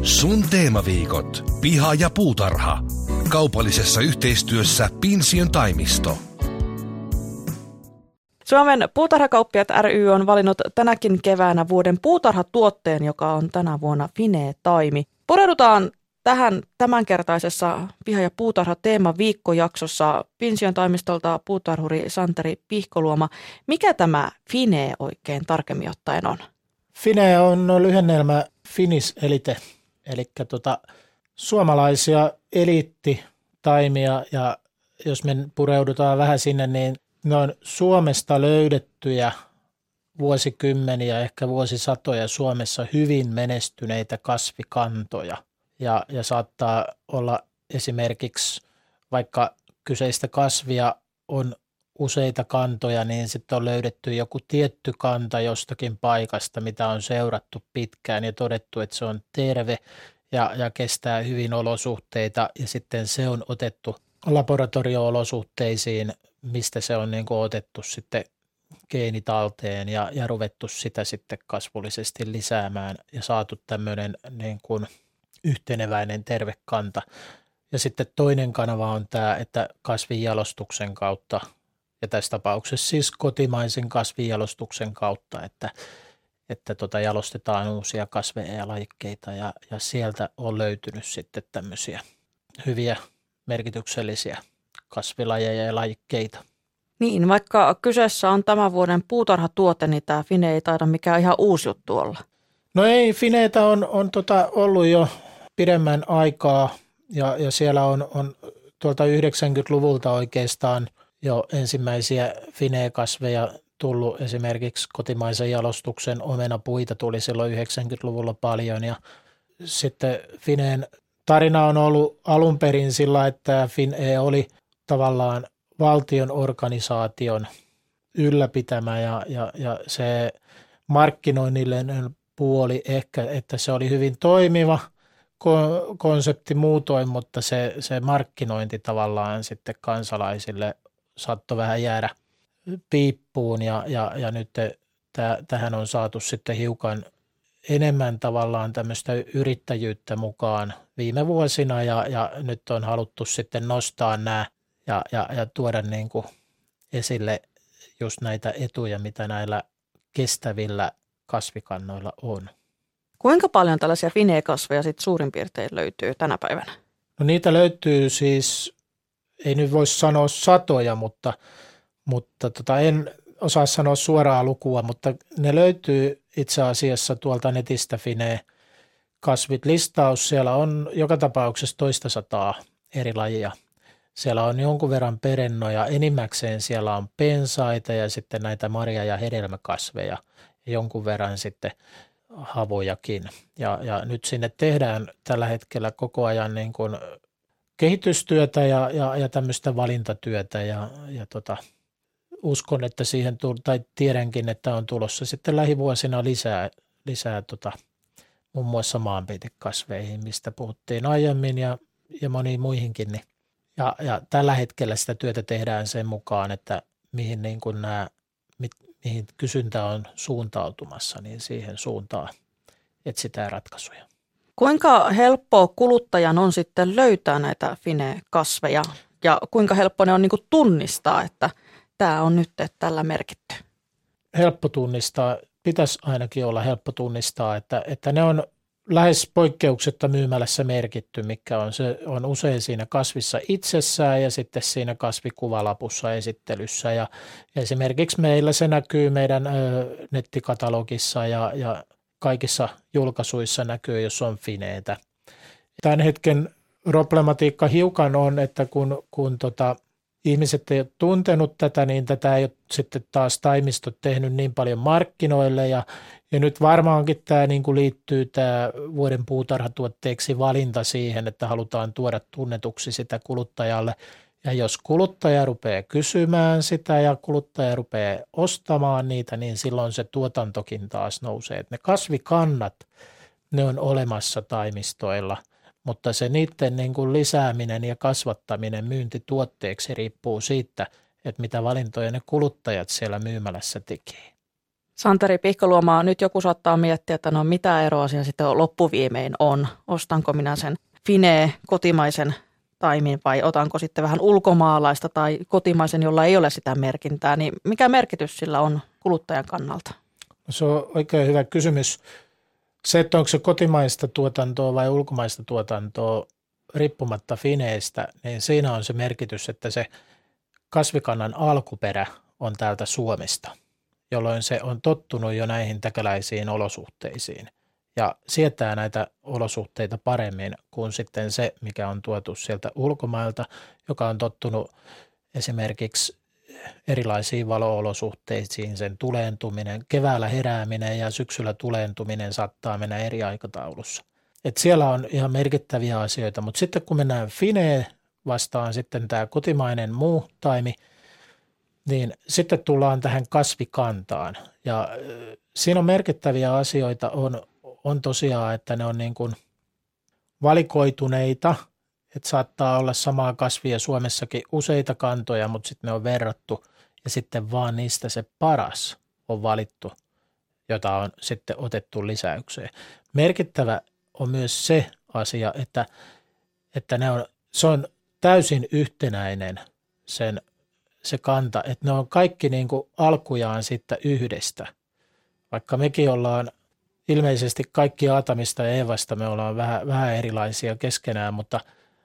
Sun teemaviikot. Piha ja puutarha. Kaupallisessa yhteistyössä Pinsiön taimisto. Suomen puutarhakauppiaat ry on valinnut tänäkin keväänä vuoden puutarhatuotteen, joka on tänä vuonna Fine-taimi. Pureudutaan tähän tämänkertaisessa Piha- ja puutarha-teemaviikkojaksossa Pinsiön toimistolta puutarhuri Santeri Pihkoluoma. Mikä tämä Fine oikein tarkemmin ottaen on? Fine on lyhennelmä Finnish Elite, eli suomalaisia eliittitaimia, ja jos me pureudutaan vähän sinne, niin ne on Suomesta löydettyjä vuosikymmeniä, ehkä vuosisatoja Suomessa hyvin menestyneitä kasvikantoja. Ja saattaa olla esimerkiksi, vaikka kyseistä kasvia on useita kantoja, niin sitten on löydetty joku tietty kanta jostakin paikasta, mitä on seurattu pitkään ja todettu, että se on terve ja kestää hyvin olosuhteita, ja sitten se on otettu laboratorio-olosuhteisiin, mistä se on niin kuin otettu sitten geenitalteen ja ruvettu sitä sitten kasvullisesti lisäämään ja saatu tämmöinen niin kuin yhteneväinen terve kanta. Ja sitten toinen kanava on tämä, että kasvinjalostuksen kautta, ja tässä tapauksessa siis kotimaisen kasvinjalostuksen kautta, että jalostetaan uusia kasveja ja lajikkeita, ja sieltä on löytynyt sitten tämmöisiä hyviä merkityksellisiä kasvilajeja ja lajikkeita. Niin, vaikka kyseessä on tämän vuoden puutarhatuote, niin tämä Fine ei taida mikään ihan uusi juttu olla. No ei, Fineitä on ollut jo pidemmän aikaa, ja siellä on tuolta 90-luvulta oikeastaan jo ensimmäisiä Fine-kasveja tullut. Esimerkiksi kotimaisen jalostuksen omenapuita tuli silloin 90-luvulla paljon, ja sitten Fineen tarina on ollut alun perin sillä, että Fine oli tavallaan valtion organisaation ylläpitämä, ja se markkinoinnillinen puoli ehkä, että se oli hyvin toimiva konsepti muutoin, mutta se markkinointi tavallaan sitten kansalaisille saattoi vähän jäädä piippuun, ja nyt tähän on saatu sitten hiukan enemmän tavallaan tämmöistä yrittäjyyttä mukaan viime vuosina, ja nyt on haluttu sitten nostaa nämä ja tuoda niin kuin esille just näitä etuja, mitä näillä kestävillä kasvikannoilla on. Kuinka paljon tällaisia Fine-kasveja sitten suurin piirtein löytyy tänä päivänä? No niitä löytyy siis, ei nyt voisi sanoa satoja, mutta en osaa sanoa suoraa lukua, mutta ne löytyy itse asiassa tuolta netistä Fine-kasvit listaus. Siellä on joka tapauksessa 200 eri lajia. Siellä on jonkun verran perennoja, enimmäkseen siellä on pensaita ja sitten näitä marja- ja hedelmäkasveja ja jonkun verran sitten havojakin. Ja nyt sinne tehdään tällä hetkellä koko ajan niin kuin kehitystyötä ja tämmöistä valintatyötä ja uskon, että siihen tai tiedänkin, että on tulossa sitten lähivuosina lisää muun muassa maanpeitekasveihin, mistä puhuttiin aiemmin ja moniin muihinkin. Ja tällä hetkellä sitä työtä tehdään sen mukaan, että mihin niin kuin mihin kysyntä on suuntautumassa, niin siihen suuntaan etsitään ratkaisuja. Kuinka helppoa kuluttajan on sitten löytää näitä Fine-kasveja ja kuinka helppo ne on niin kuin tunnistaa, että tämä on nyt tällä merkitty? Helppo tunnistaa, pitäisi ainakin olla helppo tunnistaa, että ne on lähes poikkeuksetta myymälässä merkitty, mikä on usein siinä kasvissa itsessään ja sitten siinä kasvikuvalapussa esittelyssä. Ja esimerkiksi meillä se näkyy meidän nettikatalogissa ja kaikissa julkaisuissa näkyy, jos on Fineitä. Tämän hetken problematiikka hiukan on, että kun ihmiset ei ole tuntenut tätä, niin tätä ei ole sitten taas taimistot tehnyt niin paljon markkinoille ja nyt varmaankin tämä niin kuin liittyy tämä vuoden puutarhatuotteeksi valinta siihen, että halutaan tuoda tunnetuksi sitä kuluttajalle. Ja jos kuluttaja rupeaa kysymään sitä ja kuluttaja rupeaa ostamaan niitä, niin silloin se tuotantokin taas nousee. Ne kasvikannat, ne on olemassa taimistoilla, mutta se niiden niin kuin lisääminen ja kasvattaminen myyntituotteeksi riippuu siitä, että mitä valintoja ne kuluttajat siellä myymälässä tekee. Santeri Pihkaluoma, nyt joku saattaa miettiä, että no mitä eroa siinä sitten loppuviimein on. Ostanko minä sen Finea kotimaisen taimin vai otanko sitten vähän ulkomaalaista tai kotimaisen, jolla ei ole sitä merkintää. Niin mikä merkitys sillä on kuluttajan kannalta? Se on oikein hyvä kysymys. Se, että onko se kotimaista tuotantoa vai ulkomaista tuotantoa riippumatta Fineistä, niin siinä on se merkitys, että se kasvikannan alkuperä on täältä Suomesta, jolloin se on tottunut jo näihin täkäläisiin olosuhteisiin ja sietää näitä olosuhteita paremmin kuin sitten se, mikä on tuotu sieltä ulkomailta, joka on tottunut esimerkiksi erilaisiin valo-olosuhteisiin, sen tuleentuminen, keväällä herääminen ja syksyllä tuleentuminen saattaa mennä eri aikataulussa. Et siellä on ihan merkittäviä asioita, mutta sitten kun mennään Fineen vastaan sitten tämä kotimainen muu taimi, niin sitten tullaan tähän kasvikantaan ja siinä on merkittäviä asioita on tosiaan, että ne on niin kuin valikoituneita, että saattaa olla samaa kasvia Suomessakin useita kantoja, mutta sitten ne on verrattu ja sitten vaan niistä se paras on valittu, jota on sitten otettu lisäykseen. Merkittävä on myös se asia, että se on täysin yhtenäinen se kanta, että ne on kaikki niin kuin alkujaan sitten yhdestä. Vaikka mekin ollaan ilmeisesti kaikki Aatamista ja Eevasta, me ollaan vähän erilaisia keskenään, mutta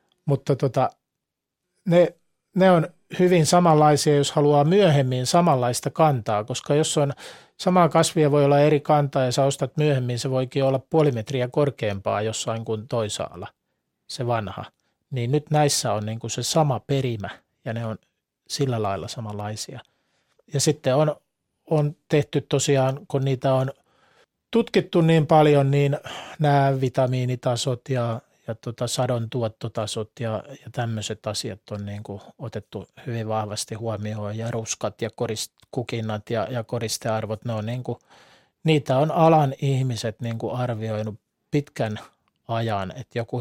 ne on hyvin samanlaisia, jos haluaa myöhemmin samanlaista kantaa, koska jos on samaa kasvia, voi olla eri kantaa ja sä ostat myöhemmin, se voikin olla 0,5 metriä korkeampaa jossain kuin toisaalla, se vanha. Niin nyt näissä on niin kuin se sama perimä ja ne on sillä lailla samanlaisia. Ja sitten on tehty tosiaan, kun niitä on tutkittu niin paljon, niin nämä vitamiinitasot ja sadon tuottotasot ja tämmöiset asiat on niin kuin otettu hyvin vahvasti huomioon ja ruskat ja kukinnat ja koristearvot, ne on niin kuin, niitä on alan ihmiset niin kuin arvioinut pitkän ajan, että joku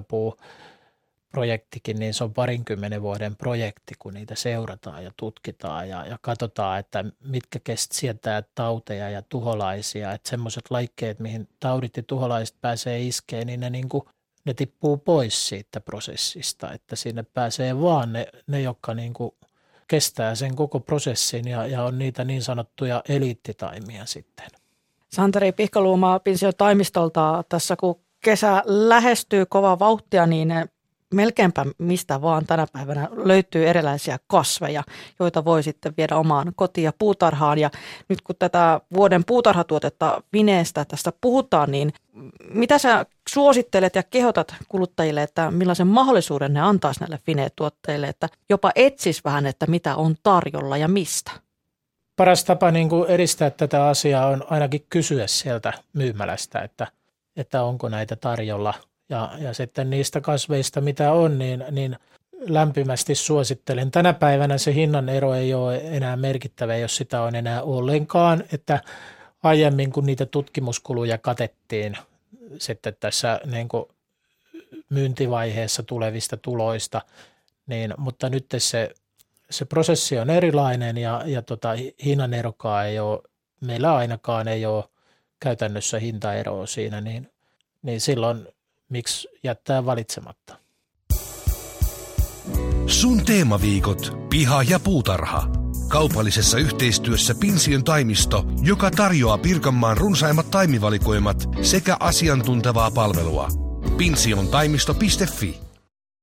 hedelmäpuuprojektikin, niin se on 20 vuoden projekti, kun niitä seurataan ja tutkitaan ja katsotaan, että mitkä sietää tauteja ja tuholaisia, että semmoiset laikkeet, mihin taudit ja tuholaiset pääsee iskeen, niin ne tippuu pois siitä prosessista, että sinne pääsee vaan ne jotka niin kuin kestää sen koko prosessin ja on niitä niin sanottuja eliittitaimia sitten. Santeri Pihkaluoma Pensiotaimistolta tässä, kun kesä lähestyy kovaa vauhtia, niin melkeinpä mistä vaan tänä päivänä löytyy erilaisia kasveja, joita voi sitten viedä omaan kotiin ja puutarhaan. Ja nyt kun tätä vuoden puutarhatuotetta Fineestä tästä puhutaan, niin mitä sä suosittelet ja kehotat kuluttajille, että millaisen mahdollisuuden ne antaisi näille Fine-tuotteille, että jopa etsis vähän, että mitä on tarjolla ja mistä? Paras tapa niin kuin edistää tätä asiaa on ainakin kysyä sieltä myymälästä, että onko näitä tarjolla. Ja sitten niistä kasveista, mitä on, niin lämpimästi suosittelen. Tänä päivänä se hinnan ero ei ole enää merkittävä, jos sitä on enää ollenkaan. Että aiemmin, kun niitä tutkimuskuluja katettiin sitten tässä niin kuin myyntivaiheessa tulevista tuloista, mutta nyt se prosessi on erilainen ja hinnan erokaan ei ole, meillä ainakaan ei ole käytännössä hintaeroa siinä, niin silloin miksi jättää valitsematta? Sun teemaviikot, piha ja puutarha. Kaupallisessa yhteistyössä Pinsion taimisto, joka tarjoaa Pirkanmaan runsaimmat taimivalikoimat sekä asiantuntevaa palvelua. pinsiontaimisto.fi